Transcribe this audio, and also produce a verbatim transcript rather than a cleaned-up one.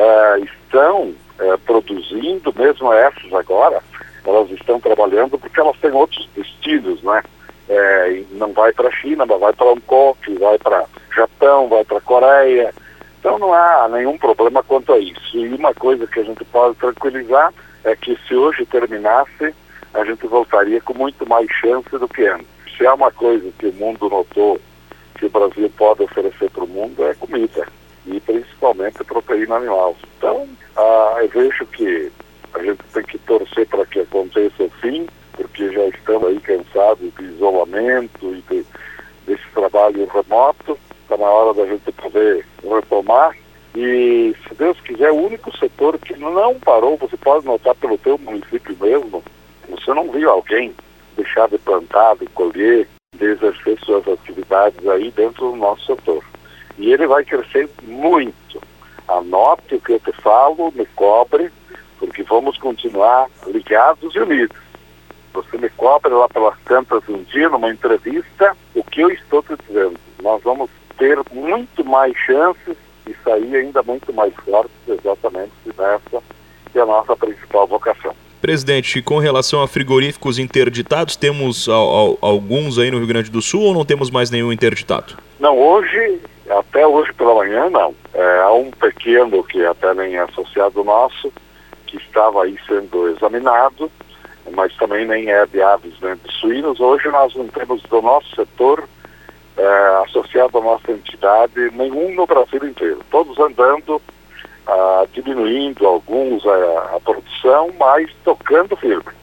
uh, estão uh, produzindo, mesmo essas agora, elas estão trabalhando porque elas têm outros destinos, né? É, não vai para a China, mas vai para Hong Kong, vai para Japão, vai para a Coreia. Então não há nenhum problema quanto a isso. E uma coisa que a gente pode tranquilizar é que se hoje terminasse, a gente voltaria com muito mais chance do que antes. Se há uma coisa que o mundo notou que o Brasil pode oferecer para o mundo é comida, e principalmente proteína animal. Então, ah, eu vejo que a gente tem que torcer para que aconteça o fim, porque já estamos aí cansados de isolamento e de, desse trabalho remoto. Está na hora da gente poder retomar. E, se Deus quiser, o único setor que não parou, você pode notar pelo teu município mesmo, você não viu alguém deixar de plantar, de colher, de exercer suas atividades aí dentro do nosso setor. E ele vai crescer muito. Anote o que eu te falo, me cobre, porque vamos continuar ligados e unidos. Você me cobre lá pelas tantas um dia, numa entrevista, o que eu estou te dizendo. Nós vamos ter muito mais chances de sair ainda muito mais fortes, exatamente nessa que é a nossa principal vocação. Presidente, com relação a frigoríficos interditados, temos a, a, alguns aí no Rio Grande do Sul ou não temos mais nenhum interditado? Não, hoje, até hoje pela manhã, não. É, há um pequeno, que até nem é associado nosso, que estava aí sendo examinado, mas também nem é de aves nem de suínos. Hoje nós não temos do nosso setor, é, associado à nossa entidade, nenhum no Brasil inteiro. Todos andando, ah, diminuindo alguns a, a produção, mas tocando firme.